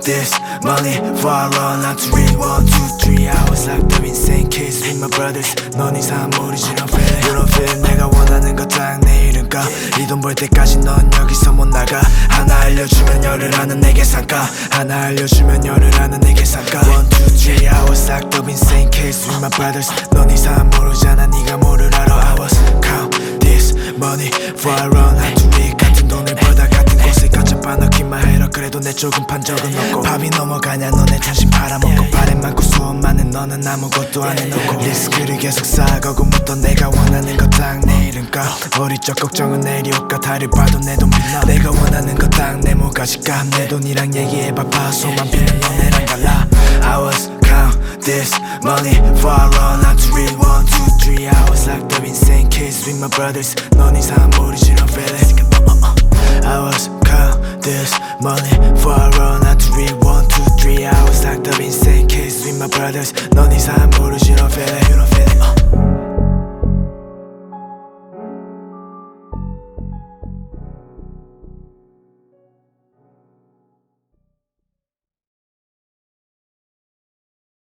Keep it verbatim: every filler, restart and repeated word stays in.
this money for I run not to read one, two, three I was locked up insane case with my brothers 넌 이상 모르지 넌 feel it You don't feel it 내가 원하는 거 딱 내 이름까 이 돈 벌 때까지 넌 여기서 못 나가 하나 알려주면 열을 하는 내 계산가 하나 알려주면 열을 하는 내 계산가 one, two, three I was locked up insane case with my brothers 넌 이상 모르잖아 네가 뭐를 알아 I was count this money for I run not to read 같은 돈을 벌다 같은 곳에 갇혀봐 넣기만 해라 그래도 내 쪽은 판 적은 없고 밥이 넘어가냐 너네 자신 팔아먹고 발에 많고 수업 많은 너는 아무것도 안 해놓고 리스크를 계속 쌓아가고 묻던 내가 원하는 거 딱 내 이름까 어릴 적 걱정은 내리올까 달을 봐도 내 돈 빛나 내가 원하는 거 딱 내 모가지가 내 돈이랑 얘기해봐 파소만 피는 너네랑 달라 I was count this money for I run not to read one, two, three I was locked up insane case with my brothers 넌 이상 모르지 넌 feel it I was count this money for I run not to read one, two, three I was locked up insane case with my brothers 넌 이상 모르지 넌 feel it You don't feel it uh.